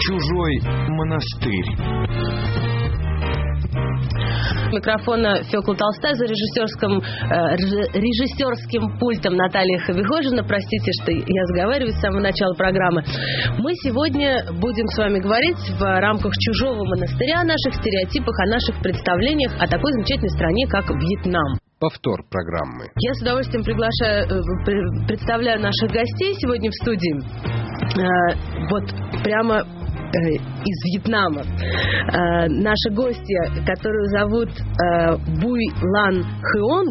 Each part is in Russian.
Чужой монастырь. Микрофона Фёкла Толстая, за режиссерским пультом Наталья Хавихожина. Простите, что я заговариваюсь с самого начала программы. Мы сегодня будем с вами говорить в рамках «Чужого монастыря» о наших стереотипах, о наших представлениях о такой замечательной стране, как Вьетнам. Повтор программы. Я с удовольствием представляю наших гостей сегодня в студии. Вот прямо из Вьетнама. Наши гости, которую зовут Буй Лан Хионг,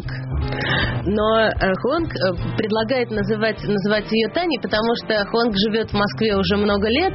но Хуонг предлагает называть ее Таней, потому что Хуонг живет в Москве уже много лет,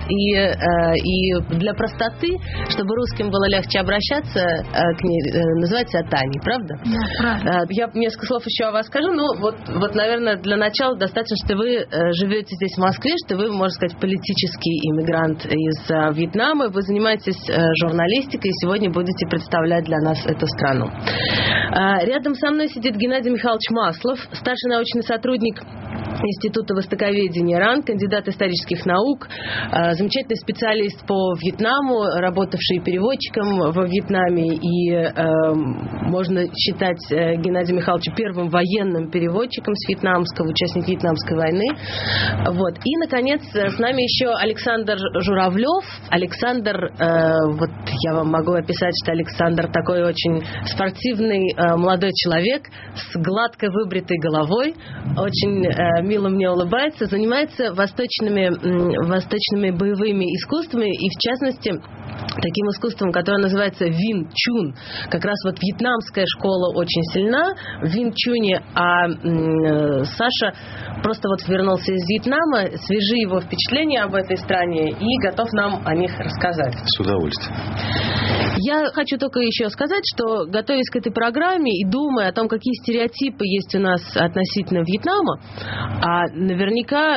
и для простоты, чтобы русским было легче обращаться к ней, называть себя Таней, правда? Да, правда. Я несколько слов еще о вас скажу. Ну, вот, наверное, для начала достаточно, что вы живете здесь в Москве, что вы, можно сказать, политический иммигрант из Вьетнама, вы занимаетесь журналистикой и сегодня будете представлять для нас эту страну. Рядом со мной сидит Геннадий Михайлович Маслов, старший научный сотрудник Института востоковедения РАН, кандидат исторических наук, замечательный специалист по Вьетнаму, работавший переводчиком во Вьетнаме, и можно считать Геннадия Михайловича первым военным переводчиком с вьетнамского, участник Вьетнамской войны. Вот. И, наконец, с нами еще Александр Журавлев. Александр, вот я вам могу описать, что Александр такой очень спортивный молодой человек с гладко выбритой головой, очень мило мне улыбается, занимается восточными боевыми искусствами и, в частности, таким искусством, которое называется Вин Чун. Как раз вот вьетнамская школа очень сильна в Вин Чуне, а Саша просто вот вернулся из Вьетнама, свежи его впечатления об этой стране и готов нам о них рассказать. С удовольствием. Я хочу только еще сказать, что, готовясь к этой программе и думая о том, какие стереотипы есть у нас относительно Вьетнама, а наверняка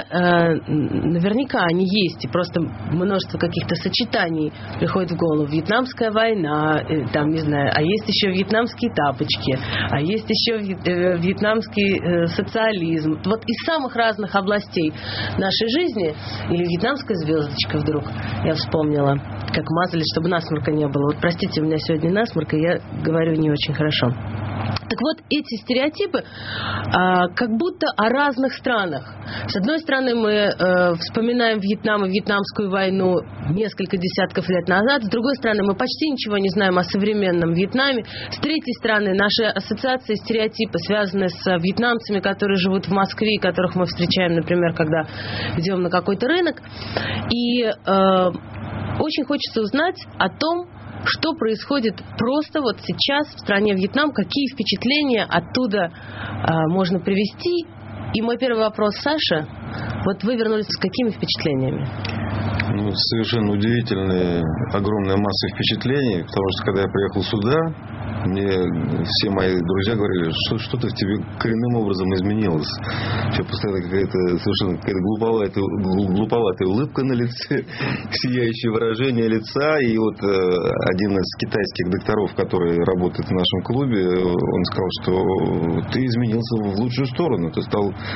они есть, и просто множество каких-то сочетаний приходит в голову. Вьетнамская война, там, не знаю, а есть еще вьетнамские тапочки, а есть еще вьетнамский социализм. Вот из самых разных областей нашей жизни, или вьетнамская звездочка вдруг, я вспомнила, как мазали, чтобы насморка не было. Вот простите, у меня сегодня насморк, и я говорю не очень хорошо. Так вот, эти стереотипы как будто о разных странах. С одной стороны, мы вспоминаем Вьетнам и Вьетнамскую войну несколько десятков лет назад. С другой стороны, мы почти ничего не знаем о современном Вьетнаме. С третьей стороны, наши ассоциации и стереотипы связаны с вьетнамцами, которые живут в Москве, и которых мы встречаем, например, когда идем на какой-то рынок. И очень хочется узнать о том, что происходит просто вот сейчас в стране Вьетнам, какие впечатления оттуда можно привести. И мой первый вопрос, Саша, вот вы вернулись с какими впечатлениями? Ну, совершенно удивительная, огромная масса впечатлений, потому что когда я приехал сюда, мне все мои друзья говорили, что что-то в тебе коренным образом изменилось. Что постоянно какая-то глуповатая улыбка на лице, сияющее выражение лица. И вот один из китайских докторов, который работает в нашем клубе, он сказал, что ты изменился в лучшую сторону. Ты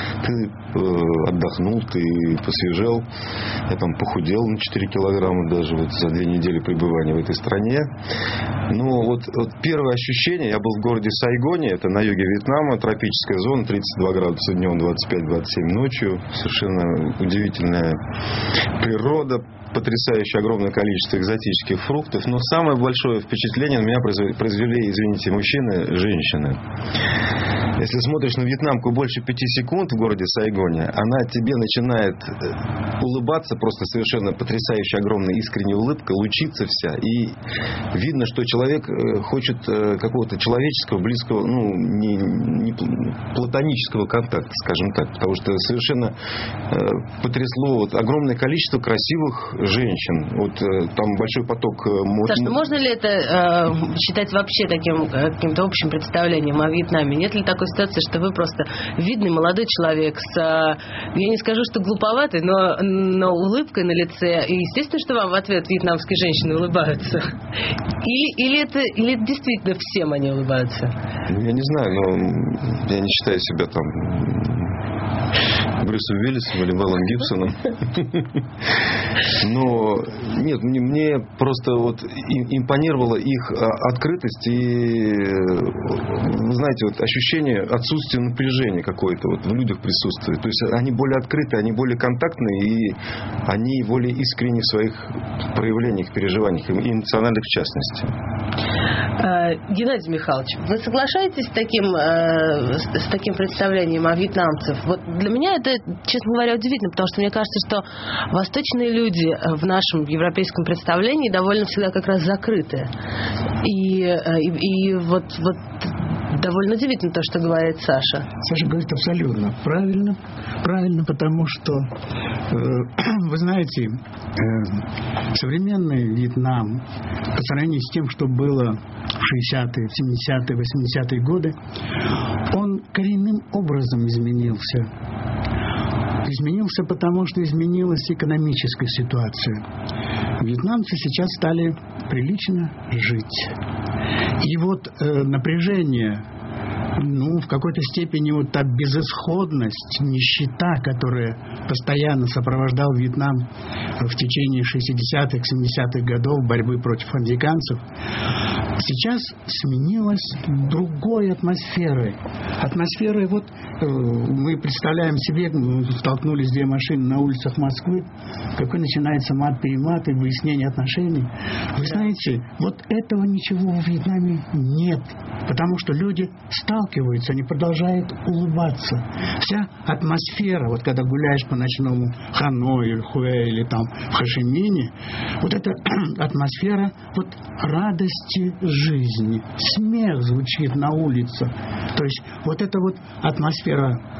отдохнул, ты посвежел. Я там похудел на 4 килограмма даже вот за 2 недели пребывания в этой стране. Ну, вот первое ощущение, я был в городе Сайгоне, это на юге Вьетнама, тропическая зона, 32 градуса днем, 25-27 ночью, совершенно удивительная природа, потрясающее огромное количество экзотических фруктов, но самое большое впечатление на меня произвели, извините, мужчины, женщины. Если смотришь на вьетнамку больше 5 секунд в городе Сайгоне, она тебе начинает улыбаться, просто совершенно потрясающая, огромная, искренняя улыбка, лучится вся. И видно, что человек хочет какого-то человеческого, близкого, не платонического контакта, скажем так. Потому что совершенно потрясло огромное количество красивых женщин. Вот там большой поток... Саша, можно ли это считать вообще таким каким-то общим представлением о Вьетнаме? Нет ли такой ситуации, что вы просто видный молодой человек с, я не скажу, что глуповатый, но улыбкой на лице, и естественно, что вам в ответ вьетнамские женщины улыбаются? Или это действительно всем они улыбаются? Я не знаю, но я не считаю себя там Брюсом Уиллисом или Мелом Гибсоном. Но нет, мне просто вот импонировала их открытость и, вы знаете, вот ощущение отсутствия напряжения какое-то вот в людях присутствует. То есть они более открыты, они более контактные, и они более искренни в своих проявлениях, переживаниях, эмоциональных в частности. Геннадий Михайлович, вы соглашаетесь с таким представлением о вьетнамцев? Вот для меня это, честно говоря, удивительно, потому что мне кажется, что восточные люди в нашем европейском представлении довольно всегда как раз закрыты. И вот довольно удивительно то, что говорит Саша. Саша говорит абсолютно правильно, потому что, вы знаете, современный Вьетнам по сравнению с тем, что было в 60-е, 70-е, 80-е годы, он коренным образом изменился. Изменился, потому что изменилась экономическая ситуация. Вьетнамцы сейчас стали прилично жить. И вот напряжение, в какой-то степени вот та безысходность, нищета, которая постоянно сопровождала Вьетнам в течение 60-х, 70-х годов борьбы против американцев, сейчас сменилась другой атмосферой. Атмосферой, вот мы представляем себе, столкнулись две машины на улицах Москвы, какой начинается мат-перемат и выяснение отношений. Вы знаете, вот этого ничего в Вьетнаме нет, потому что люди сталкиваются, они продолжают улыбаться. Вся атмосфера, вот когда гуляешь по ночному Ханой или Хуэ или там в Хошимине, вот эта атмосфера вот радости жизни. Смех звучит на улице. То есть вот эта вот атмосфера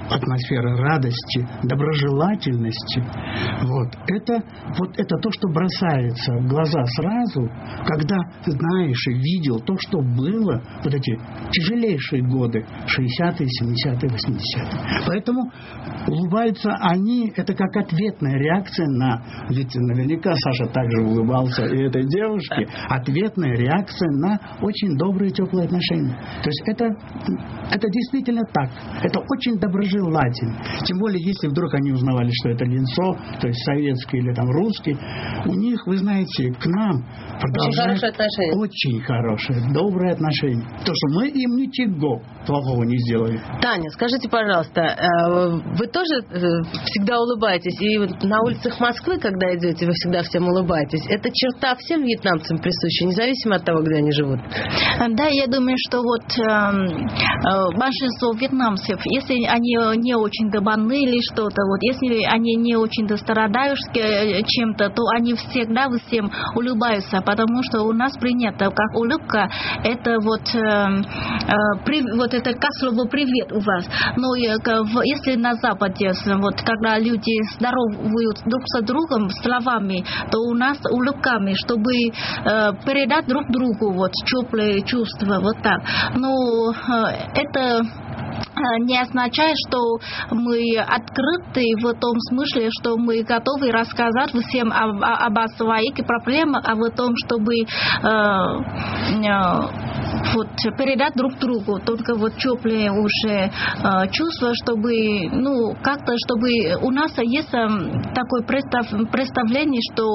радости, доброжелательности, вот это то, что бросается в глаза сразу, когда знаешь и видел то, что было вот эти тяжелейшие годы 60-е, 70-е, 80-е. Поэтому улыбаются они, это как ответная реакция на, ведь наверняка Саша также улыбался и этой девушке, ответная реакция на очень добрые, теплые отношения. То есть это действительно так. Это очень доброжелательно. Тем более, если вдруг они узнавали, что это линцо, то есть советский или там русский, у них, вы знаете, к нам продолжают очень хорошие, добрые отношения. То, что мы им ничего плохого не сделали. Таня, скажите, пожалуйста, вы тоже всегда улыбаетесь? И на улицах Москвы, когда идете, вы всегда всем улыбаетесь? Это черта всем вьетнамцам присуща, независимо от того, где они живут? Да, я думаю, что вот большинство вьетнамцев, если они не очень-то больны или что-то, вот если они не очень-то страдают чем-то, то они всегда всем улыбаются, потому что у нас принято, как улыбка, это вот это как слово «привет» у вас. Но если на Западе, вот когда люди здоровают друг с другом словами, то у нас улыбками, чтобы передать друг другу вот теплые чувства, вот так. Но это не означает, что мы открыты в том смысле, что мы готовы рассказать всем об своих проблемах, а в том, чтобы вот передать друг другу только вот теплые уже чувства, чтобы как-то, чтобы у нас есть такое представление, что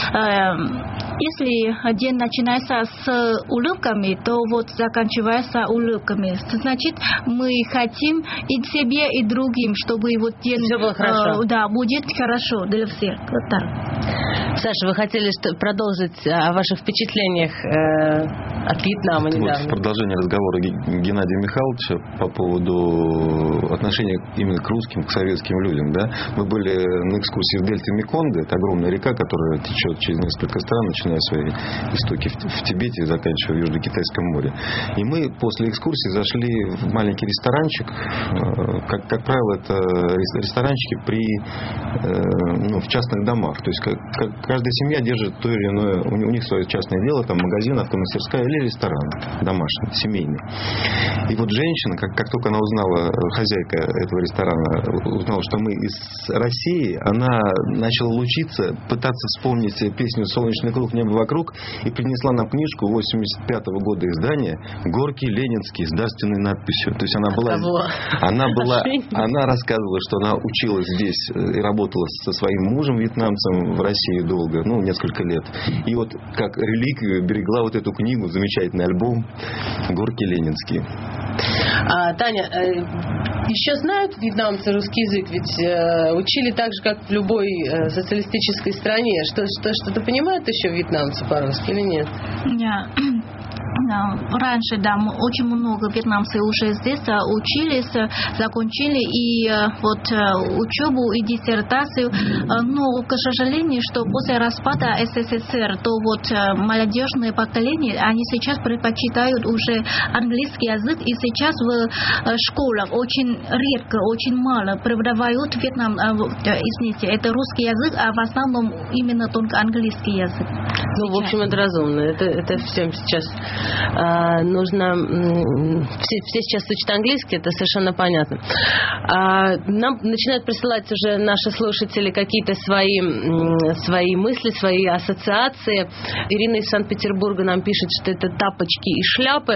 если день начинается с улыбками, то вот заканчивается улыбками. Значит, мы хотим и себе, и другим, чтобы вот день было хорошо. Да, будет хорошо для всех. Вот так. Саша, вы хотели продолжить о ваших впечатлениях от Вьетнама недавно? Вот в продолжение разговора Геннадия Михайловича по поводу отношения именно к русским, к советским людям. Да? Мы были на экскурсии в дельте Меконга. Это огромная река, которая течет через несколько стран, начиная свои истоки в Тибете и заканчивая в Южно-Китайском море. И мы после экскурсии зашли в маленький ресторанчик. Как правило, это ресторанчики в частных домах. То есть каждая семья держит то или иное, у них свое частное дело, там магазин, автомастерская или ресторан. домашний, семейный. И вот женщина, как только она узнала, хозяйка этого ресторана, узнала, что мы из России, она начала лучиться, пытаться вспомнить песню «Солнечный круг, небо вокруг», и принесла нам книжку 85-го года издания «Горький, ленинский» с дарственной надписью. То есть она рассказывала, что она училась здесь и работала со своим мужем, вьетнамцем, в России долго, несколько лет. И вот как реликвию берегла вот эту книгу, замечательный альбом «Горький, ленинский». Таня, еще знают вьетнамцы русский язык? Ведь учили так же, как в любой социалистической стране. Что-то понимают еще вьетнамцы по-русски или нет? Раньше, очень много вьетнамцев уже здесь учились, закончили и учебу, и диссертацию. Но, к сожалению, что после распада СССР, то молодежное поколение, они сейчас предпочитают уже английский язык, и сейчас в школах очень редко, очень мало преподавают это русский язык, а в основном именно только английский язык. В общем, это разумно. Это всем сейчас нужно... Все сейчас учат английский, это совершенно понятно. Нам начинают присылать уже наши слушатели какие-то свои мысли, свои ассоциации. Ирина из Санкт-Петербурга нам пишет, что это тапочки и шляпы.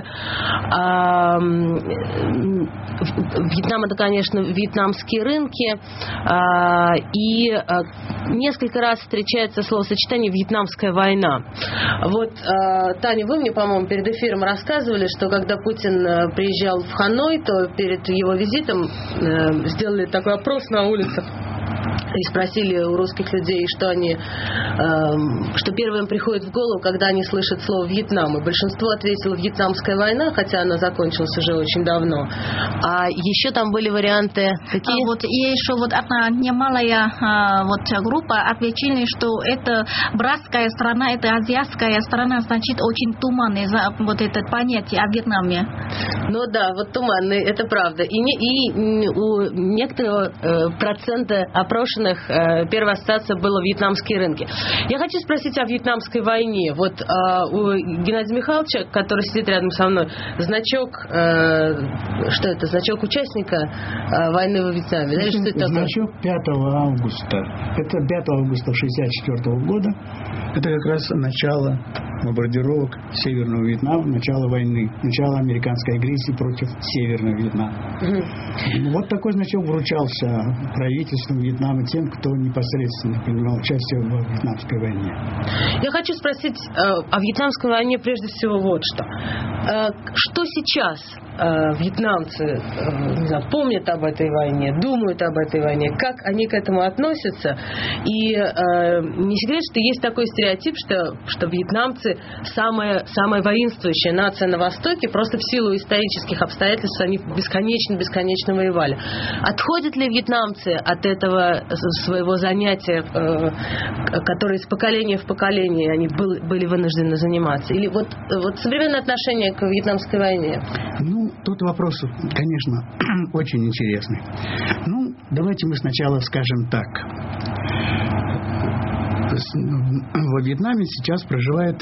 Вьетнам — это, конечно, вьетнамские рынки. И несколько раз встречается словосочетание «вьетнамская война». Таня, вы мне, по-моему, перед эфиром рассказывали, что когда Путин приезжал в Ханой, то перед его визитом сделали такой опрос на улицах и спросили у русских людей, что первым приходит в голову, когда они слышат слово «Вьетнам». И большинство ответило «Вьетнамская война», хотя она закончилась уже очень давно. А еще там были варианты какие? И еще одна немалая группа ответили, что это братская страна, это азиатская страна, значит, очень туманное это понятие о Вьетнаме. Туманный, это правда. И у некоторого процента опрошенных первая ассоциация была вьетнамские рынки. Я хочу спросить о вьетнамской войне. У Геннадия Михайловича, который сидит рядом со мной, значок, что это? Значок участника войны во Вьетнаме? Да? Что это значок 5 августа. Это 5 августа 1964 года. Это как раз начало бомбардировок Северного Вьетнама, начало войны, начало американской агрессии против Северного Вьетнама. Такой значок вручался правительством Вьетнама тем, кто непосредственно принимал участие в Вьетнамской войне. Я хочу спросить о Вьетнамской войне прежде всего что. Что сейчас вьетнамцы помнят об этой войне, думают об этой войне, как они к этому относятся? И не секрет, что есть такой стереотип, что вьетнамцы самая воинствующая нация на Востоке, просто в силу исторических обстоятельств они бесконечно воевали. Отходят ли вьетнамцы от этого своего занятия, которое из поколения в поколение они были вынуждены заниматься? Или современное отношение к вьетнамской войне? Тут вопрос, конечно, очень интересный. Давайте мы сначала скажем так. Во Вьетнаме сейчас проживает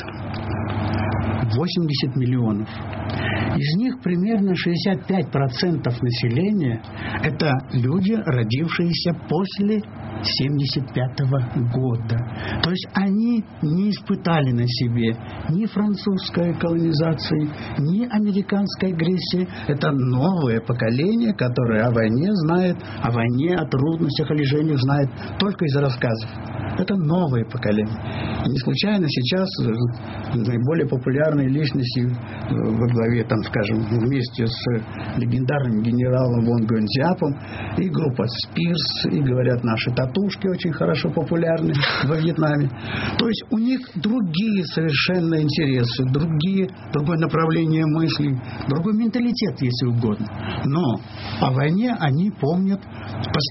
80 миллионов. Из них примерно 65% населения – это люди, родившиеся после 1975 года. То есть они не испытали на себе ни французской колонизации, ни американской агрессии. Это новое поколение, которое о войне знает, о войне, о трудностях, о лишениях знает только из рассказов. Это новое поколение. И не случайно сейчас наиболее популярные личности во главе, вместе с легендарным генералом Вон Гуэнзяпом и группа Спирс, и, говорят, наши татушки очень хорошо популярны во Вьетнаме. То есть у них другие совершенно интересы, другое направление мыслей, другой менталитет, если угодно. Но о войне они помнят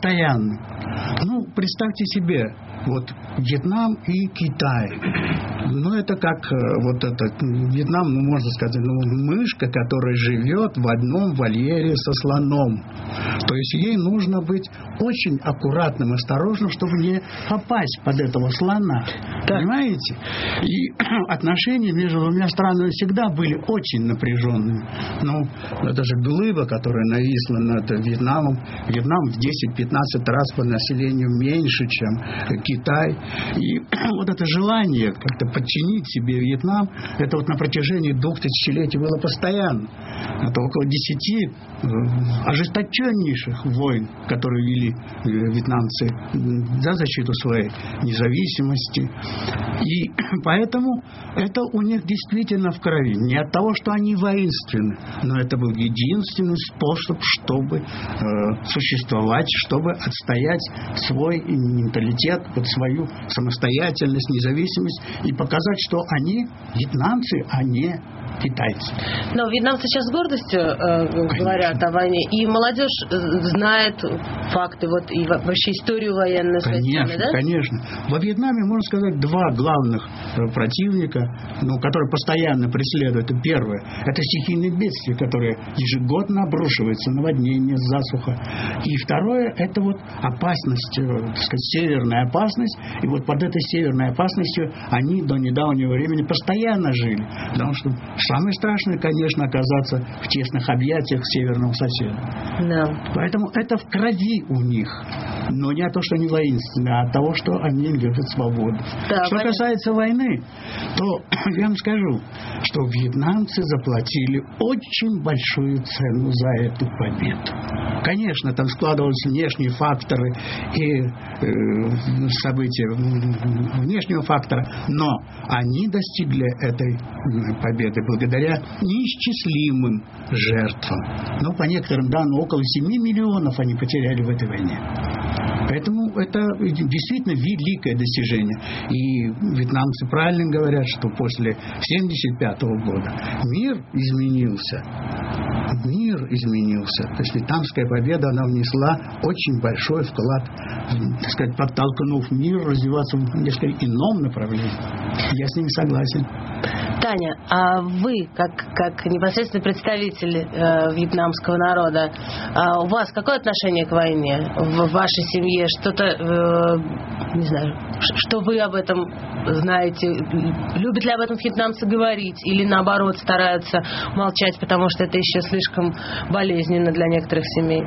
постоянно. Представьте себе, Вьетнам и Китай. Ну, это как вот этот Вьетнам, ну, можно сказать, мышка, которая живет в одном вольере со слоном. То есть ей нужно быть очень аккуратным, осторожным, чтобы не попасть под этого слона. Да. Понимаете? И отношения между двумя странами всегда были очень напряженными. Ну, это же глыба, которая нависла над Вьетнамом. Вьетнам в 10-15 раз по населению меньше, чем Китай. И вот это желание как-то подчинить себе Вьетнам, это вот на протяжении 2 тысячелетий было постоянно. Это около 10 ожесточеннейших войн, которые вели вьетнамцы за защиту своей независимости. И поэтому это у них действительно в крови. Не от того, что они воинственны, но это был единственный способ, чтобы существовать, чтобы отстоять свой менталитет, вот свою самостоятельность, независимость и показать, что они вьетнамцы, а не китайцы. Но вьетнамцы сейчас с гордостью говорят о войне, и молодежь знает факты, вот и вообще историю военную. Конечно, да? Конечно. Во Вьетнаме, можно сказать, 2 главных противника, которые постоянно преследуют. Первое, это стихийные бедствия, которые ежегодно обрушиваются, наводнение, засуха. И второе, это вот опасность, так сказать, северная опасность. И вот под этой северной опасностью они до недавнего времени постоянно жили. Потому что самое страшное, конечно, оказаться в тесных объятиях северного соседа. Да. Поэтому это в крови у них. Но не от того, что они воинственны, а от того, что они любят свободу. Да, что касается войны, то я вам скажу, что вьетнамцы заплатили очень большую цену за эту победу. Конечно, там складывались внешние факторы и события внешнего фактора, но они достигли этой победы благодаря неисчислимым жертвам. Ну, по некоторым данным, около 7 миллионов они потеряли в этой войне. Поэтому это действительно великое достижение. И вьетнамцы правильно говорят, что после 1975 года мир изменился. Мир изменился. То есть вьетнамская победа, она внесла очень большой вклад, так сказать, подтолкнув мир развиваться в несколько ином направлении. Я с ними согласен. Таня, а вы, как непосредственный представитель вьетнамского народа, у вас какое отношение к войне в вашей семье? Что-то, не знаю, что вы об этом знаете? Любят ли об этом вьетнамцы говорить? Или наоборот стараются молчать, потому что это еще слишком болезненно для некоторых семей?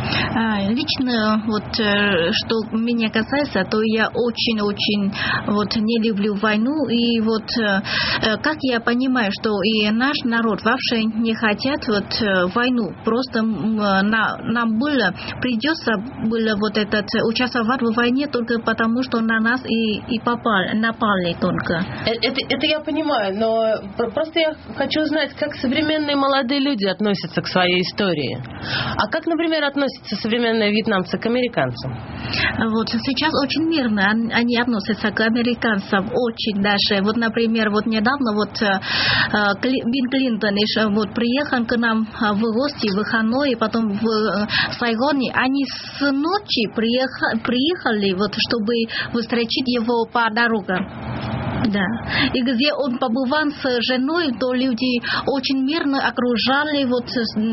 Лично, вот, что меня касается, то я очень-очень вот, не люблю войну. И вот, как я понимаю, что и наш народ вообще не хотят вот, войну. Просто нам придется было вот этот, участвовать в войне только потому, что на нас и напали только. Это я понимаю, но просто я хочу узнать, как современные молодые люди относятся к своей истории. А как, например, относятся современные вьетнамцы к американцам? Вот сейчас очень мирно они относятся к американцам, очень даже. Вот, например, вот недавно вот Билл Клинтон вот, приехал к нам в гости в Ханой, потом в Сайгоне. Они с ночи приехали, вот, чтобы встретить его по дорогам. Да. И где он побывал с женой, то люди очень мирно окружали вот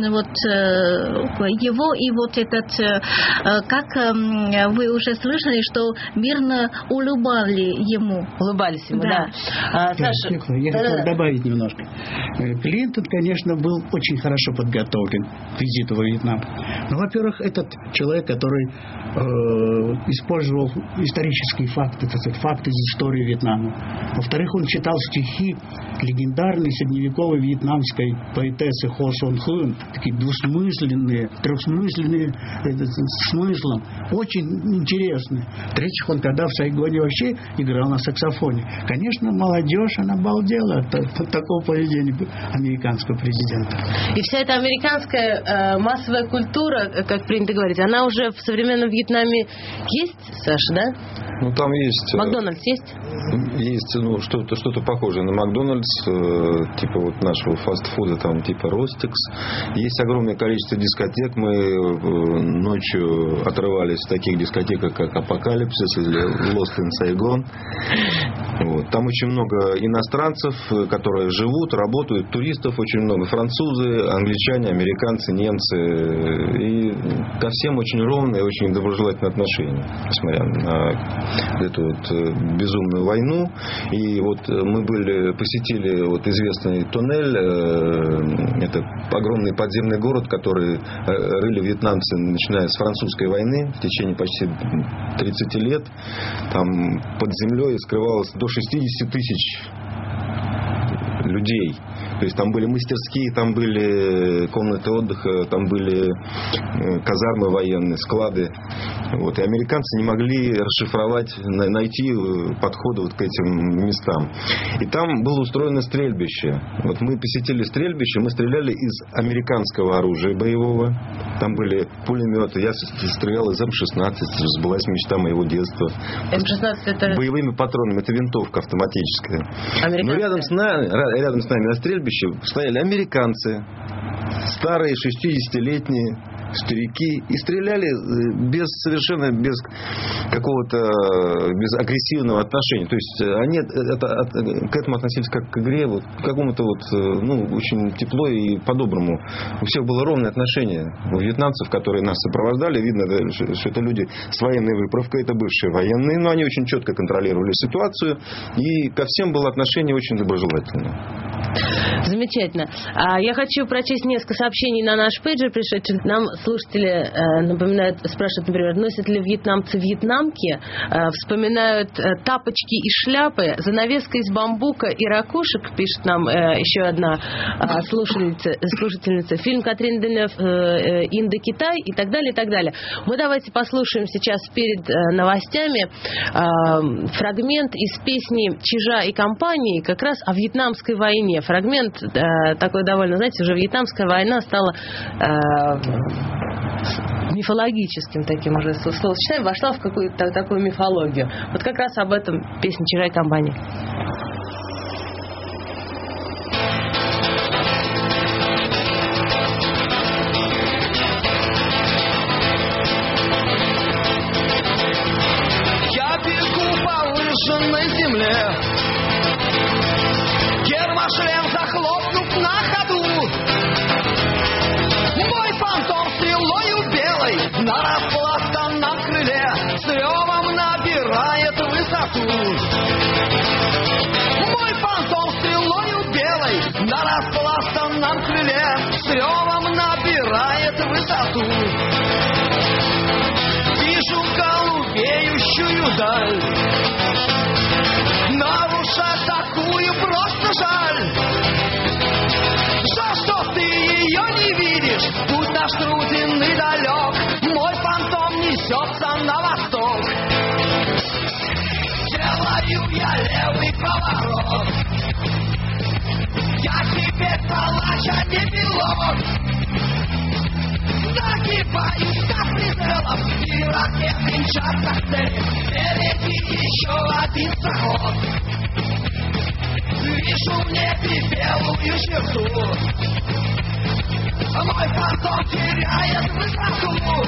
его, и вот этот, как вы уже слышали, что мирно улыбались ему. Да. Саша, я хотел добавить немножко. Клинтон, конечно, был очень хорошо подготовлен к визиту во Вьетнам. Ну, во-первых, этот человек, который использовал исторические факты, так сказать, факты из истории Вьетнама. Во-вторых, он читал стихи легендарной средневековой вьетнамской поэтессы Хо Сон Хун, такие двусмысленные, трехсмысленные смыслом, очень интересные. В-третьих, он тогда в Сайгоне вообще играл на саксофоне. Конечно, молодежь, она обалдела от такого поведения американского президента. И вся эта американская массовая культура, как принято говорить, она уже в современном Вьетнаме есть, Саша, да? Ну, там есть... Макдональдс есть? Есть, ну, что-то похожее на Макдональдс, типа вот нашего фастфуда, там, типа Ростикс. Есть огромное количество дискотек. Мы ночью отрывались в таких дискотеках, как Апокалипсис или Lost in Saigon. Вот. Там очень много иностранцев, которые живут, работают, туристов очень много. Французы, англичане, американцы, немцы. И ко всем очень ровное и очень доброжелательное отношение, несмотря на эту вот безумную войну. И вот мы посетили вот известный туннель. Это огромный подземный город, который рыли вьетнамцы, начиная с французской войны в течение почти 30 лет. Там под землей скрывалось до 60 тысяч людей. То есть там были мастерские, там были комнаты отдыха, там были казармы военные, склады. Вот. И американцы не могли расшифровать, найти подходы вот к этим местам. И там было устроено стрельбище. Вот мы посетили стрельбище, мы стреляли из американского оружия боевого. Там были пулеметы. Я стрелял из М-16, сбылась мечта моего детства. М-16 это... Боевыми патронами. Это винтовка автоматическая. Но рядом с нами на стрельбище стояли американцы, старые 60-летние старики, и стреляли совершенно без агрессивного отношения. То есть они к этому относились как к игре, вот, к какому-то очень тепло и по-доброму. У всех было ровное отношение. У вьетнамцев, которые нас сопровождали, видно, что это люди с военной выправкой, это бывшие военные, но они очень четко контролировали ситуацию, и ко всем было отношение очень доброжелательное. Замечательно. Я хочу прочесть несколько сообщений на наш пейджер, пришедших нам. Слушатели спрашивают, например, носят ли вьетнамцы вьетнамки, вспоминают тапочки и шляпы, занавеска из бамбука и ракушек, пишет нам еще одна слушательница, фильм Катрин Денев «Индокитай» и так далее, и так далее. Мы давайте послушаем сейчас перед новостями фрагмент из песни Чижа и компании как раз о вьетнамской войне. Фрагмент такой довольно, знаете, уже вьетнамская война стала мифологическим таким уже словосочетанием, вошла в какую-то такую мифологию. Вот как раз об этом песня Чижа и компании. Я бегу по выжженной земле, гермошлем захлопнув на ходу. Мой фантом стрелою белой на распластанном крыле с ревом набирает высоту. Мой фантом стрелою белой на распластанном крыле с ревом набирает высоту. Вижу голубеющую даль, нарушать такую просто жаль. Жаль, что ты ее не видишь, путь наш труден и далек, мой фантом несется на восток. Делаю я левый поворот, я теперь палач, а не пилот. Нагибаюсь как прицелом, и ракеты мчат как цель, впереди еще один заход. Вижу в небе белую черту, мой фантом теряет высоту.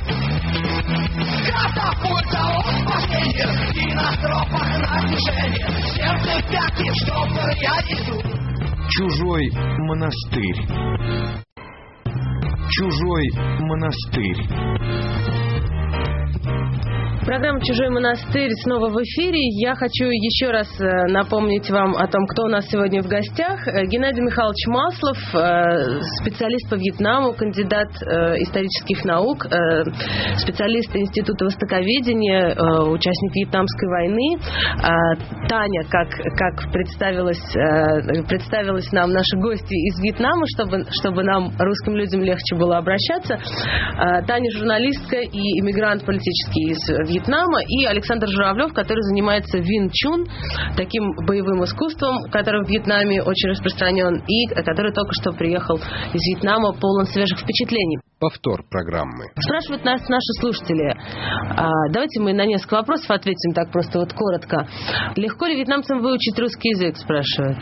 Катапульта от спасения, и на стропах на движение, сердце в пятки, в штопор я иду. Чужой монастырь. Чужой монастырь. Программа «Чужой монастырь» снова в эфире. Я хочу еще раз напомнить вам о том, кто у нас сегодня в гостях. Геннадий Михайлович Маслов, специалист по Вьетнаму, кандидат исторических наук, специалист Института востоковедения, участник Вьетнамской войны. Таня, как представилась нам наши гости из Вьетнама, чтобы нам, русским людям, легче было обращаться. Таня журналистка и иммигрант политический из Вьетнама, и Александр Журавлев, который занимается Вин Чун, таким боевым искусством, который в Вьетнаме очень распространен, и который только что приехал из Вьетнама, полон свежих впечатлений. Повтор программы. Спрашивают нас наши слушатели. Давайте мы на несколько вопросов ответим так просто вот коротко. Легко ли вьетнамцам выучить русский язык, спрашивают?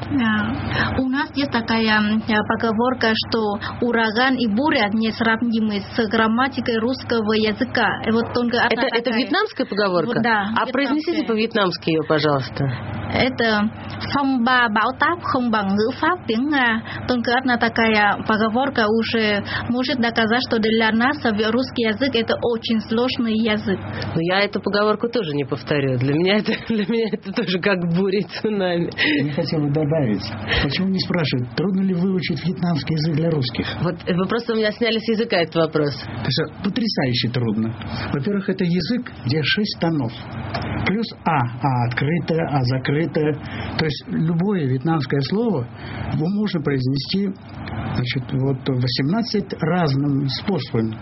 У нас есть такая поговорка, что ураган и буря несравнимы с грамматикой русского языка. Вот только это вьетнамская поговорка? Вот, да. А произнесите по-вьетнамски ее, пожалуйста. Это phong ba bão táp không bằng ngữ pháp tiếng Nga. Только одна такая поговорка уже может доказать, что для нас русский язык это очень сложный язык. Но я эту поговорку тоже не повторю. Для меня это тоже как буря и цунами. Я хотел бы добавить. Почему не спрашивают, трудно ли выучить вьетнамский язык для русских? Вот вы просто у меня сняли с языка этот вопрос. Это потрясающе трудно. Во-первых, это язык, где 6 тонов. Плюс А открытое, А закрытое. То есть любое вьетнамское слово можно произнести, значит, вот 18 разным способом,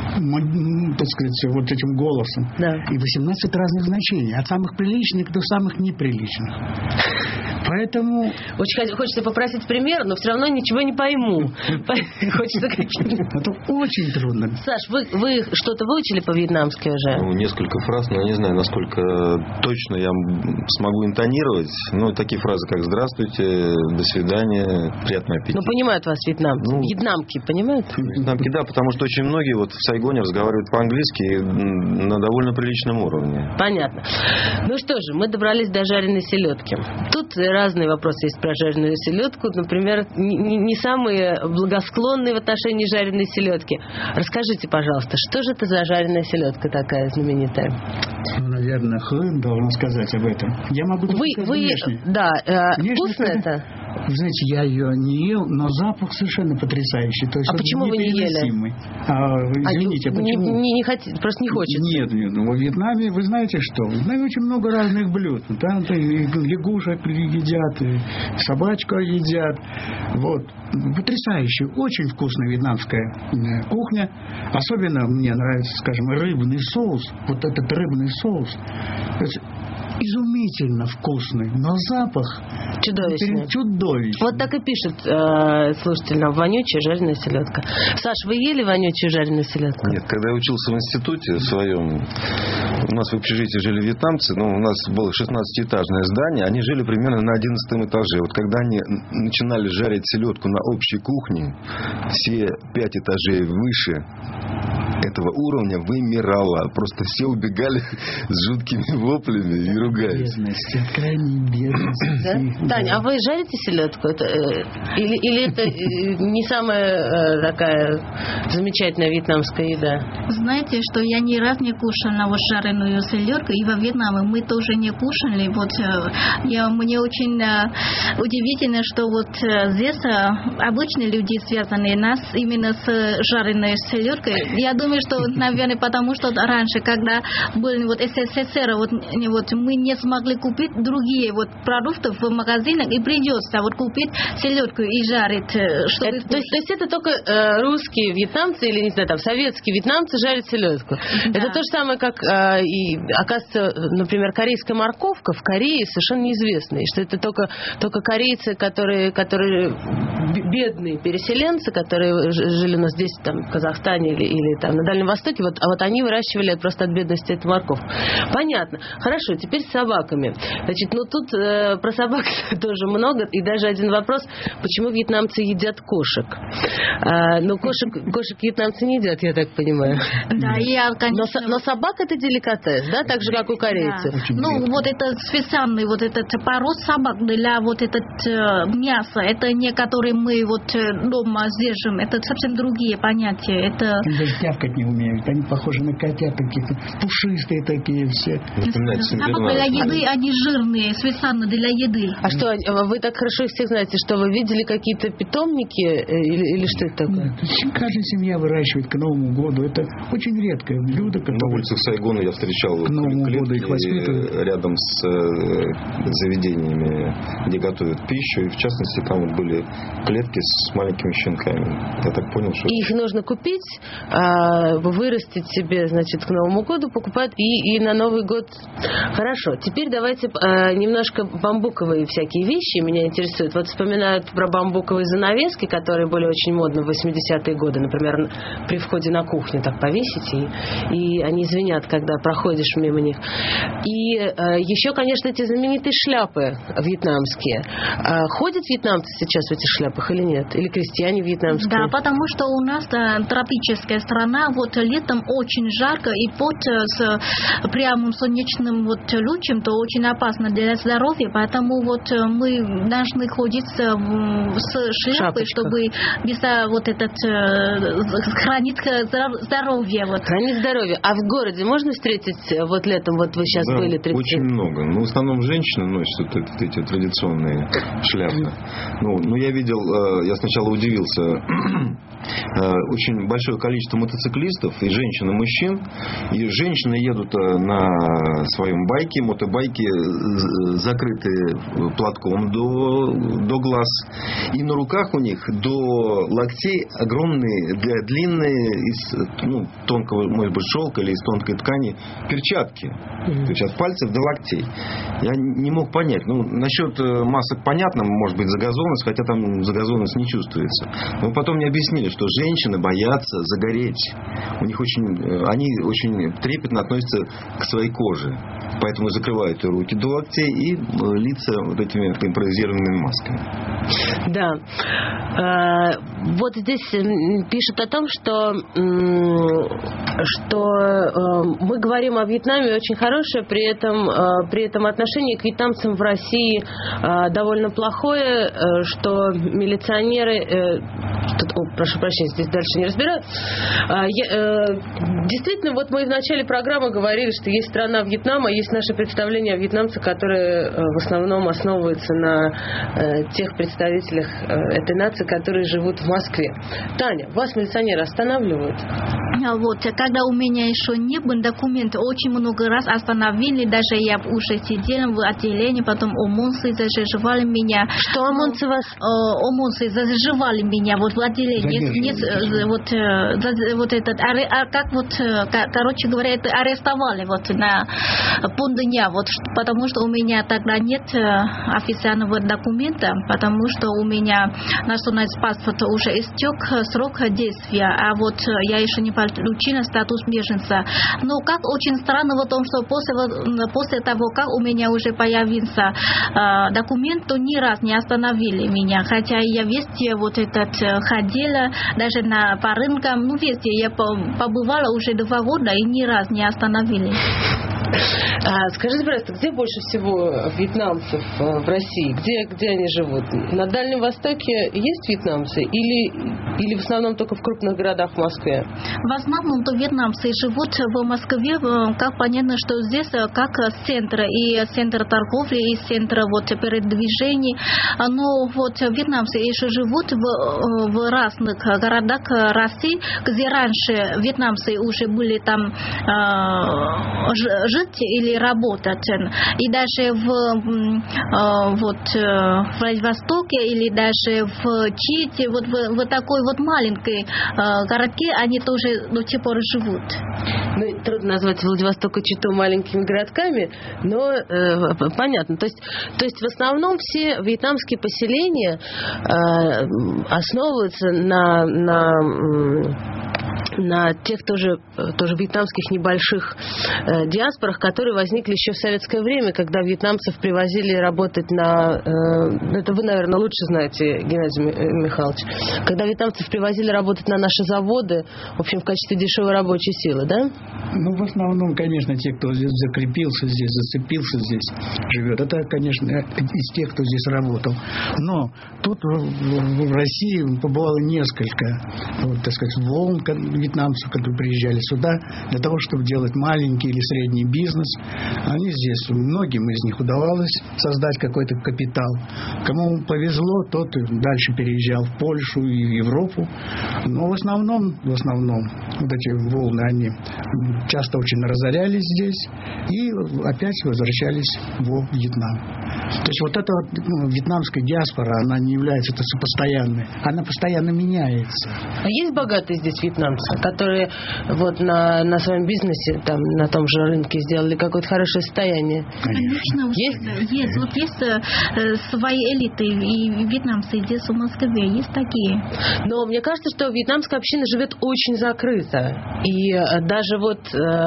так сказать, вот этим голосом. Да. И 18 разных значений. От самых приличных до самых неприличных. Поэтому... Очень хочется попросить пример, но все равно ничего не пойму. Хочется какие-то... Это очень трудно. Саш, вы что-то выучили по-вьетнамски уже? Ну, несколько фраз, но я не знаю, насколько точно я смогу интонировать. Ну, такие фразы, как «здравствуйте», «до свидания», «приятного аппетита». Ну, понимают вас вьетнамцы. Ну, вьетнамки, понимают? Вьетнамки, да, потому что очень многие вот в Сайгоне разговаривают по-английски на довольно приличном уровне. Понятно. Ну что же, мы добрались до жареной селедки. Тут разные вопросы есть про жареную селедку. Например, не самые благосклонные в отношении жареной селедки. Расскажите, пожалуйста, что же это за жареная селедка такая знаменитая? Ну, наверное, Хлын должен сказать об этом. Я могу только сказать внешне. Да, Внешне вкусно это? Вы знаете, я ее не ел, но запах совершенно потрясающий. То есть почему вы не ели? Извините, почему? Не хотите, просто не хочется. Нет, во Вьетнаме, вы знаете что? В Вьетнаме очень много разных блюд. Там и лягушек едят, и собачку едят. Вот. Потрясающая, очень вкусная вьетнамская кухня. Особенно мне нравится, скажем, рыбный соус. Вот этот рыбный соус. Изумительно вкусный, но запах чудовищный. Вот так и пишет слушатель нам: вонючая жареная селедка. Саш, вы ели вонючую жареную селедку? Нет, когда я учился в институте своем, у нас в общежитии жили вьетнамцы, но у нас было 16-этажное здание, они жили примерно на 11 этаже. Вот когда они начинали жарить селедку на общей кухне, все 5 этажей выше этого уровня вымирала. Просто все убегали с жуткими воплями и ругались. Бедность, крайней бедности. Да? Таня, а вы жарите селедку? Или это не самая такая замечательная вьетнамская еда? Знаете, что я ни разу не кушала вот жареную селедку, и во Вьетнаме мы тоже не кушали. Вот мне очень удивительно, что вот здесь обычные люди связаны нас именно с жареной селедкой. Я думаю, что, наверное, потому что раньше, когда был вот СССР, вот мы не смогли купить другие вот продукты в магазинах, и придется вот купить селедку и жарить. То есть это только русские вьетнамцы или, не знаю, там, советские вьетнамцы жарят селедку. Да. Это то же самое, как и, оказывается, например, корейская морковка в Корее совершенно неизвестна. И что это только корейцы, которые бедные переселенцы, которые жили у нас здесь, там, в Казахстане или там на Дальнем Востоке, вот они выращивали просто от бедности эту морковку. Понятно. Хорошо, теперь с собаками. Значит, тут про собак тоже много, и даже один вопрос: почему вьетнамцы едят кошек? Кошек вьетнамцы не едят, я так понимаю. Да, конечно. Но собак это деликатес, да, так же, как у корейцев. Да. Вот это специальный вот этот пород собак для вот этот мясо, это не которые мы вот дома держим, это совсем другие понятия. Это тявкать не умеют, они похожи на котят, какие-то пушистые такие все. Для еды они жирные, специально для еды. А что, вы так хорошо всех знаете, что вы видели какие-то питомники или что это такое? Нет, каждая семья выращивает к Новому году. Это очень редкое блюдо. На улицах Сайгона я встречал клетки рядом с заведениями, где готовят пищу. И в частности, там вот были клетки с маленькими щенками. Я так понял, что... И их нужно купить, вырастить себе, значит, к Новому году, покупают и на Новый год. Хорошо. Теперь давайте немножко бамбуковые всякие вещи меня интересуют. Вот вспоминают про бамбуковые занавески, которые были очень модны в 80-е годы. Например, при входе на кухню так повесить, и они звенят, когда проходишь мимо них. И еще, конечно, эти знаменитые шляпы вьетнамские. Ходят вьетнамцы сейчас в этих шляпах или нет? Или крестьяне вьетнамские? Да, потому что у нас тропическая страна, вот летом очень жарко, и под прямым солнечным вот лучем, то очень опасно для здоровья, поэтому вот мы должны ходить с шляпой, чтобы без вот этот хранить здоровье. Вот. Хранить здоровье. А в городе можно встретить вот летом, вот вы сейчас были 30? Очень много. Ну, в основном женщины носят вот эти традиционные шляпы. Ну, я видел, я сначала удивился, очень большое количество мотоциклистов, и женщин, и мужчин. И женщины едут на своем байке, мотобайке, закрытые платком до глаз. И на руках у них до локтей огромные, длинные, из тонкого, может быть, шелка или из тонкой ткани перчатки. То есть от пальцев до локтей. Я не мог понять. Насчет масок понятно, может быть, загазованность, хотя там загазованность не чувствуется. Но потом мне объяснили, что женщины боятся загореть. Они очень трепетно относятся к своей коже. Поэтому закрывают и руки до локтей, и лица вот этими импровизированными масками. Да. Вот здесь пишут о том, что мы говорим о Вьетнаме очень хорошее, при этом отношение к вьетнамцам в России довольно плохое, что милиционеры... прошу прощения, здесь дальше не разбираю. Действительно, вот мы в начале программы говорили, что есть страна Вьетнама, есть наше представление о вьетнамцах, которое в основном основывается на тех представителях этой нации, которые живут в Москве. Таня, вас милиционеры останавливают? Вот, когда у меня еще не был документ, очень много раз остановили, даже я уже сидела в отделении, потом ОМОНцы задерживали меня. Что ОМОНцы вас? ОМОНцы задерживали меня вот в отделении. Короче говоря, это арестовали вот на полдня, вот, потому что у меня тогда нет официального документа, потому что у меня национальный паспорт уже истек срок действия, а вот я еще не получила статус беженца. Но как очень странно в том, что после того, как у меня уже появился документ, то ни раз не остановили меня, хотя я везде вот ходила, даже по рынкам, везде я побывала уже 2 года и ни раз не остановили. Скажите, пожалуйста, где больше всего вьетнамцев в России? Где они живут? На Дальнем Востоке есть вьетнамцы или в основном только в крупных городах в Москве? В основном-то вьетнамцы живут в Москве, как понятно, что здесь как центр, и центр торговли, и центр передвижений. Но вот вьетнамцы еще живут в разных городах России, где раньше вьетнамцы уже были там жить или работать. И даже в Владивостоке или даже в Чите, вот в такой вот маленькой городке они тоже до сих пор живут. Трудно назвать Владивосток и Читу маленькими городками, но понятно. То есть в основном все вьетнамские поселения основываются на тех тоже вьетнамских небольших диаспорах, которые возникли еще в советское время, когда вьетнамцев привозили работать это вы, наверное, лучше знаете, Геннадий Михайлович, когда вьетнамцев привозили работать на наши заводы, в общем, в качестве дешевой рабочей силы, да? В основном, конечно, те, кто здесь закрепился здесь, зацепился здесь, живет. Это, конечно, из тех, кто здесь работал. Но тут в России побывало несколько, так сказать, волн вьетнамцев, которые приезжали сюда для того, чтобы делать маленький или средний бизнес. Они здесь, многим из них удавалось создать какой-то капитал. Кому повезло, тот дальше переезжал в Польшу и в Европу. Но в основном вот эти волны, они часто очень разорялись здесь и опять возвращались в Вьетнам. То есть вот эта вьетнамская диаспора, она не является постоянной. Она постоянно меняется. А есть богатые здесь вьетнамцы? которые вот на своем бизнесе, там, на том же рынке сделали какое-то хорошее состояние? Конечно, есть. Вот есть свои элиты, и вьетнамцы здесь в Москве есть такие. Но мне кажется, что вьетнамская община живет очень закрыто. И даже вот,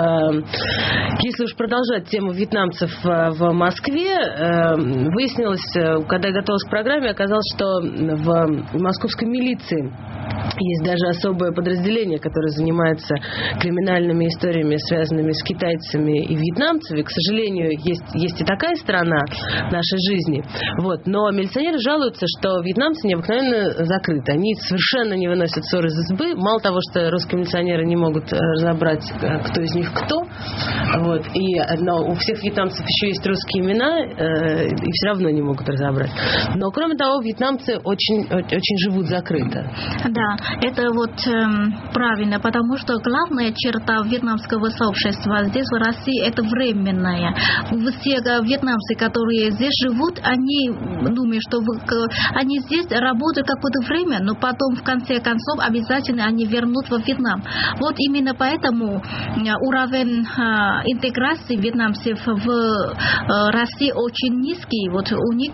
если уж продолжать тему вьетнамцев в Москве, выяснилось, когда я готовилась к программе, оказалось, что в московской милиции есть даже особое подразделение, которое занимается криминальными историями, связанными с китайцами и вьетнамцами. К сожалению, есть и такая сторона нашей жизни. Вот. Но милиционеры жалуются, что вьетнамцы необыкновенно закрыты. Они совершенно не выносят ссор из избы. Мало того, что русские милиционеры не могут разобрать, кто из них кто. Вот. Но у всех вьетнамцев еще есть русские имена, и все равно не могут разобрать. Но, кроме того, вьетнамцы очень живут закрыто. Да, это вот правильно, потому что главная черта вьетнамского сообщества здесь, в России, это временная. Все вьетнамцы, которые здесь живут, они думают, что они здесь работают какое-то время, но потом, в конце концов, обязательно они вернут во Вьетнам. Вот именно поэтому уровень интеграции вьетнамцев в России очень низкий. Вот у них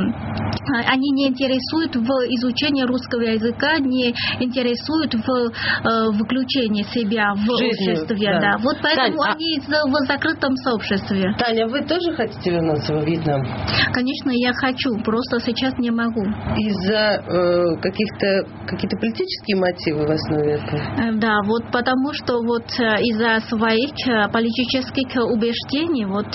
они не интересуют в изучении русского языка, не интересуют в включении себя в обществе. Да. Да. Вот поэтому Тань, они в закрытом сообществе. Таня, вы тоже хотите вернуться во Вьетнам? Конечно, я хочу, просто сейчас не могу. Из-за какие-то политические мотивы в основе этого? Да, вот потому что вот из-за своих политических убеждений вот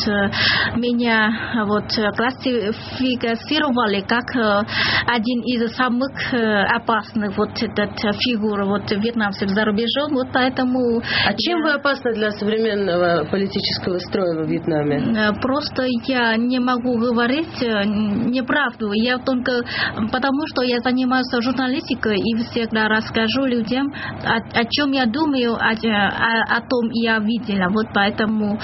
меня вот классифицировали как один из самых опасных вот этот фигур вот вьетнамцев за рубежом, вот поэтому. А чем вы опасны для современного политического строя во Вьетнаме? Просто я не могу говорить неправду. Я только потому, что я занимаюсь журналистикой и всегда расскажу людям, о чем я думаю, о том я видела. Вот поэтому,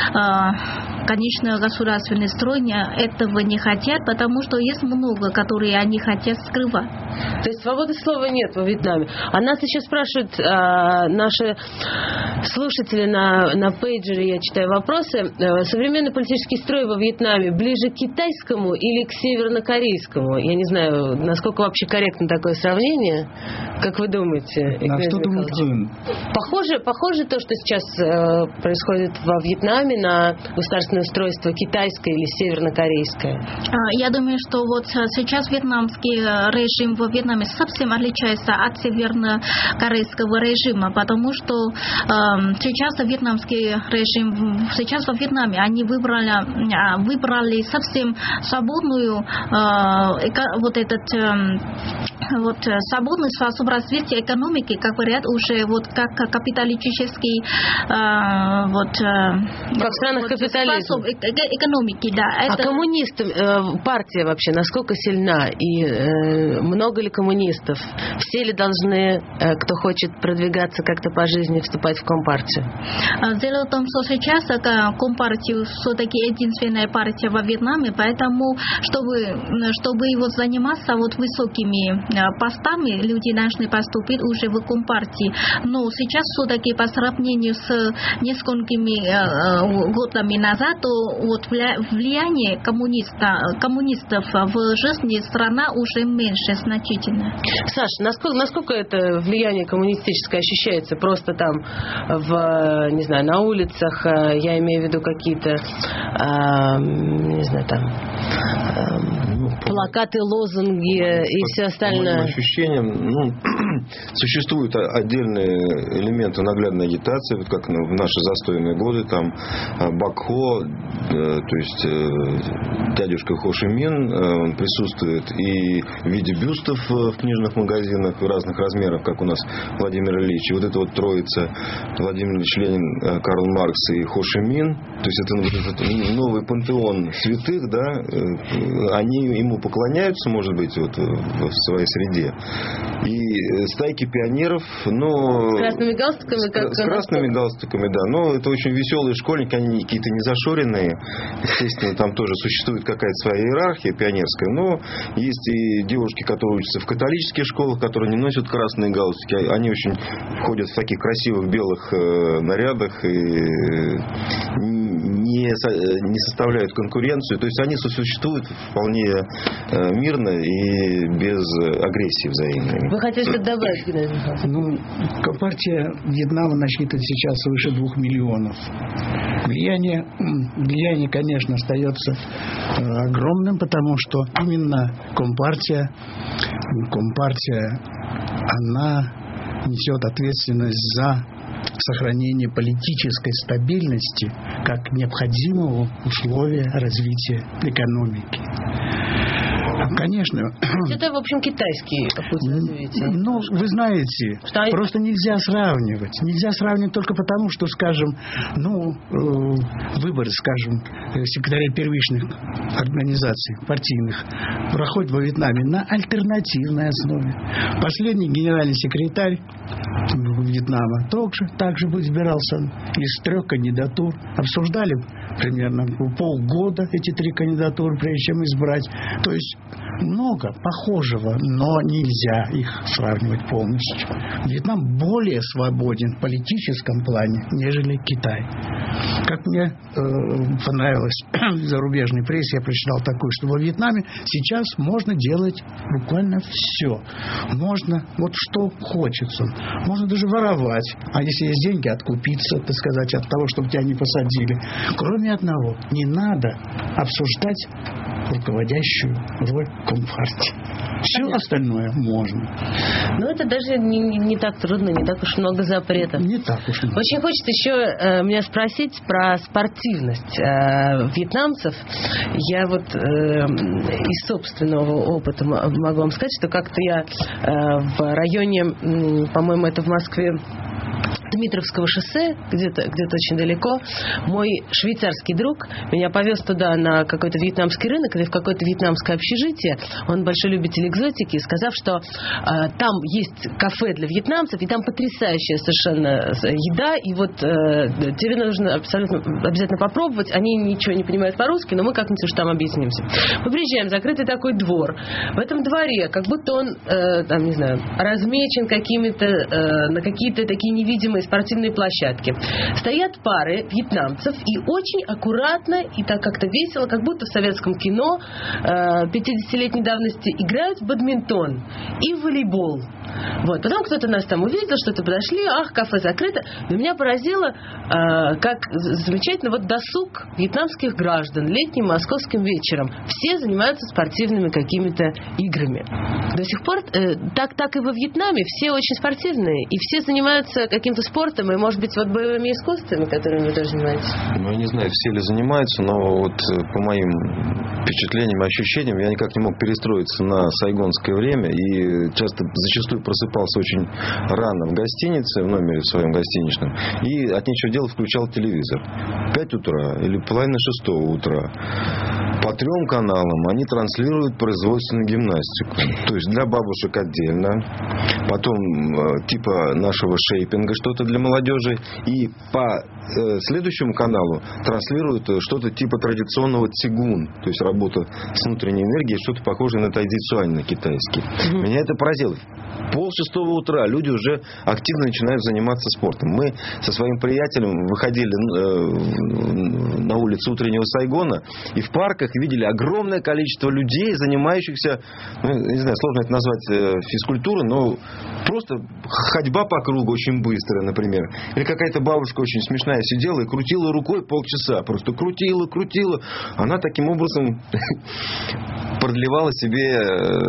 конечно, государственные строй этого не хотят, потому что есть много, которые они хотят скрывать. То есть свободы слова нет во Вьетнаме. А нас еще спрашивают наши слушатели на пейджере, я читаю вопросы. Современный политический строй во Вьетнаме ближе к китайскому или к севернокорейскому? Я не знаю, насколько вообще корректно такое сравнение. Как вы думаете? А что думает Хэн? Похоже то, что сейчас происходит во Вьетнаме, на государственное устройство китайское или севернокорейское? Я думаю, что вот сейчас вьетнамский режим во Вьетнаме совсем отличается от севернокорейского режима, потому что сейчас вьетнамский режим, сейчас во Вьетнаме они выбрали совсем свободную свободный способ развития экономики, как говорят уже вот как капиталистический как в странах капитализма экономики, да. А коммунисты, партия вообще насколько сильна и много ли коммунистов? Все ли должны, кто хочет продвигаться как-то по жизни, вступать в Компартию? Дело в том, что сейчас Компартия все-таки единственная партия во Вьетнаме, поэтому чтобы вот заниматься вот высокими постами, люди должны поступить уже в Компартии. Но сейчас все-таки по сравнению с несколькими годами назад, то вот влияние коммунистов в жизни страна уже меньше значительно. Саша, насколько это влияние коммунистическое ощущается? Просто там не знаю, на улицах, я имею в виду какие-то, не знаю, там плакаты, лозунги и все остальное. По моим ощущениям, существуют отдельные элементы наглядной агитации, вот как в наши застойные годы, там Бакхо, то есть дядюшка Хо Ши Мин, он присутствует и в виде бюстов в книжных магазинах в разных размерах, как у нас Владимир Ильич, и вот эта вот троица Владимир Ильич Ленин, Карл Маркс и Хо Ши Мин, то есть это новый пантеон святых, да, они ему поклоняются, может быть, вот в своей среде. И стайки пионеров, но... С красными галстуками? С красными галстуками, да. Но это очень веселые школьники, они какие-то не зашоренные. Естественно, там тоже существует какая-то своя иерархия пионерская, но есть и девушки, которые учатся в католических школах, которые не носят красные галстуки. Они очень ходят в таких красивых белых нарядах и не составляют конкуренцию. То есть они сосуществуют вполне мирно и без агрессии взаимной. Вы хотели что-то добавить, Геннадий Михайлович? Ну, Компартия Вьетнама насчитывает сейчас свыше 2 миллионов. Влияние, конечно, остается огромным, потому что именно Компартия, она несет ответственность за сохранение политической стабильности как необходимого условия развития экономики. Конечно. Это, в общем, китайский путь развития. Ну, вы знаете, просто нельзя сравнивать. Нельзя сравнивать только потому, что, скажем, выборы, скажем, секретарей первичных организаций партийных проходят во Вьетнаме на альтернативной основе. Последний генеральный секретарь Вьетнама также избирался из 3 кандидатур. Обсуждали примерно полгода эти 3 кандидатуры, прежде чем избрать. То есть много похожего, но нельзя их сравнивать полностью. Вьетнам более свободен в политическом плане, нежели Китай. Как мне понравилось в зарубежной прессе, я прочитал такое, что во Вьетнаме сейчас можно делать буквально все. Можно что хочется. Можно даже воровать. А если есть деньги, откупиться, так сказать, от того, чтобы тебя не посадили. Кроме одного, не надо обсуждать руководящую роль Компартии. Все остальное можно. Но это даже не так трудно, не так уж много запретов. Не так уж много. Очень хочется еще меня спросить про спортивность вьетнамцев. Я из собственного опыта могу вам сказать, что как-то я в районе, по-моему, это в Москве, Дмитровского шоссе, где-то очень далеко, мой швейцарский друг меня повез туда на какой-то вьетнамский рынок или в какое-то вьетнамское общежитие. Он большой любитель экзотики, сказав, что там есть кафе для вьетнамцев, и там потрясающая совершенно еда, и тебе нужно обязательно попробовать. Они ничего не понимают по-русски, но мы как-нибудь уж там объяснимся. Мы приезжаем, закрытый такой двор. В этом дворе, как будто он, размечен на какие-то такие невидимые спортивные площадки. Стоят пары вьетнамцев и очень аккуратно и так как-то весело, как будто в советском кино 50-летней давности играют в бадминтон и в волейбол. Потом кто-то нас там увидел, что-то подошли, кафе закрыто. Но меня поразило, как замечательно досуг вьетнамских граждан летним московским вечером. Все занимаются спортивными какими-то играми. До сих пор так и во Вьетнаме все очень спортивные, и все занимаются каким-то спортом, и, может быть, боевыми искусствами, которыми вы тоже занимаетесь? Я не знаю, все ли занимаются, но по моим впечатлениям и ощущениям я никак не мог перестроиться на сайгонское время, и зачастую просыпался очень рано в гостинице, в номере своем гостиничном, и от нечего делать включал телевизор. 5 утра или половина 6 утра. По 3 каналам они транслируют производственную гимнастику. То есть для бабушек отдельно. Потом типа нашего шейпинга что-то для молодежи. И по следующему каналу транслируют что-то типа традиционного цигун. То есть работа с внутренней энергией, что-то похожее на тайцзи-цюань, на китайский. Меня это поразило. 5:30 утра люди уже активно начинают заниматься спортом. Мы со своим приятелем выходили на улицу утреннего Сайгона и в парках видели огромное количество людей, занимающихся, не знаю, сложно это назвать физкультурой, но просто ходьба по кругу очень быстрая, например. Или какая-то бабушка очень смешная сидела и крутила рукой полчаса. Просто крутила. Она таким образом продлевала себе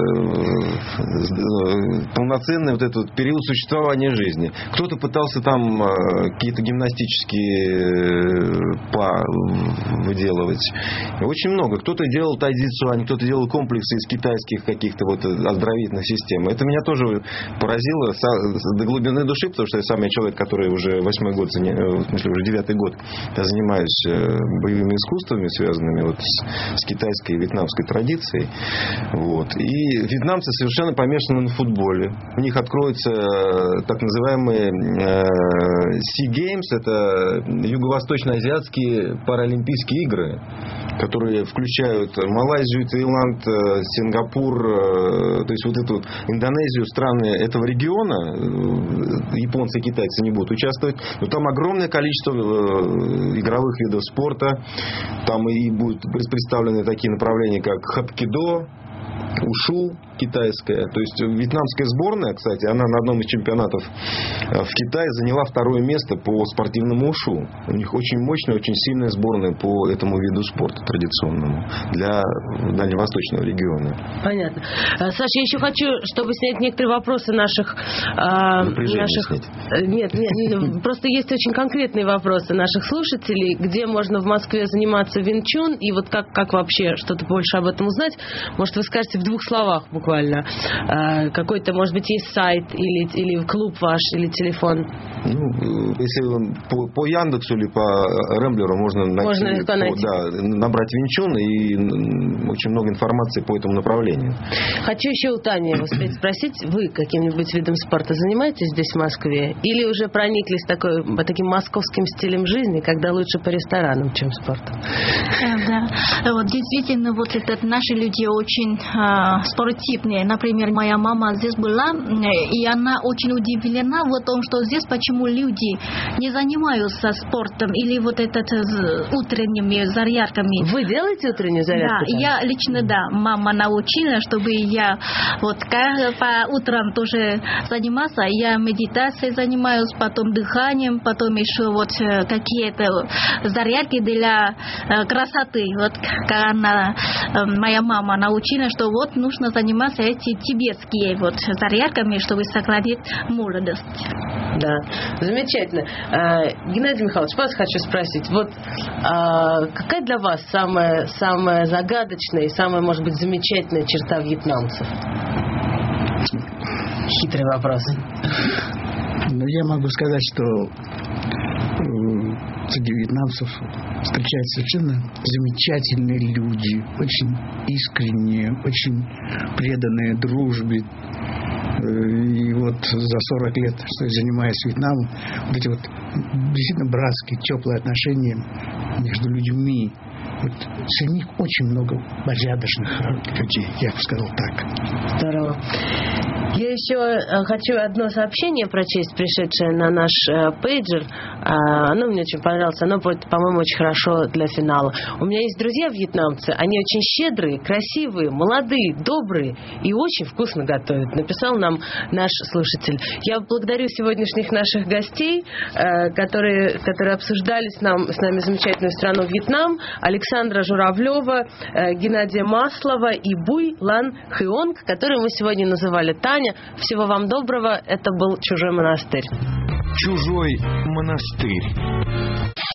полноценный этот период существования жизни. Кто-то пытался там какие-то гимнастические па выделывать. Очень много. Кто-то делал тайцзи-цюань, кто-то делал комплексы из китайских каких-то оздоровительных систем. Это меня тоже поразило до глубины души, потому что я сам человек, который уже 8-й год, в смысле уже 9-й год я занимаюсь боевыми искусствами, связанными с китайской и вьетнамской традицией. страны. Вот. И вьетнамцы совершенно помешаны на футболе. У них откроются так называемые Sea Games, это юго-восточно-азиатские паралимпийские игры, которые включают Малайзию, Таиланд, Сингапур, то есть вот эту Индонезию, страны этого региона, японцы и китайцы не будут участвовать, но там огромное количество игровых видов спорта, там и будут представлены такие направления, как хапкидо, ушу китайская. То есть вьетнамская сборная, кстати, она на одном из чемпионатов в Китае заняла 2-е место по спортивному ушу. У них очень мощная, очень сильная сборная по этому виду спорта традиционному для дальневосточного региона. Понятно. Саша, я еще хочу, чтобы снять некоторые вопросы наших... Нет, просто есть очень конкретные вопросы наших слушателей, где можно в Москве заниматься Вин Чун, и вот как вообще что-то больше об этом узнать. Может, вы скажете в 2 словах буквально. Какой-то, может быть, есть сайт или клуб ваш, или телефон? Ну, если по Яндексу или по Рэмблеру можно набрать Вин Чун, и очень много информации по этому направлению. Хочу еще у Тани вас спросить, вы каким-нибудь видом спорта занимаетесь здесь, в Москве? Или уже прониклись таким московским стилем жизни, когда лучше по ресторанам, чем спортом? Да. Вот, действительно, вот наши люди очень спортивные. Например, моя мама здесь была, и она очень удивлена в том, что здесь почему люди не занимаются спортом или вот утренними зарядками. Вы делаете утреннюю зарядку? Да, я лично, да. Мама научила, чтобы я вот по утрам тоже заниматься. Я медитацией занимаюсь, потом дыханием, потом еще вот какие-то зарядки для красоты. Вот как моя мама научила, что вот нужно заниматься эти тибетские вот зарядками, чтобы сохранить молодость. Да, замечательно. Геннадий Михайлович, вас хочу спросить, вот какая для вас самая загадочная и самая, может быть, замечательная черта вьетнамцев? Хитрый вопрос. Но я могу сказать, что среди вьетнамцев встречаются совершенно замечательные люди, очень искренние, очень преданные дружбе. И вот за 40 лет, что я занимаюсь Вьетнамом, вот эти вот действительно братские, теплые отношения между людьми. Вот среди них очень много порядочных людей, я бы сказал так. Здорово. Я еще хочу одно сообщение прочесть, пришедшее на наш пейджер. Оно мне очень понравилось. Оно будет, по-моему, очень хорошо для финала. У меня есть друзья-вьетнамцы. Они очень щедрые, красивые, молодые, добрые и очень вкусно готовят. Написал нам наш слушатель. Я благодарю сегодняшних наших гостей, которые обсуждали с нами замечательную страну Вьетнам. Александра Журавлева, Геннадия Маслова и Буй Лан Хионг, которую мы сегодня называли Таня. Всего вам доброго. Это был «Чужой монастырь». «Чужой монастырь».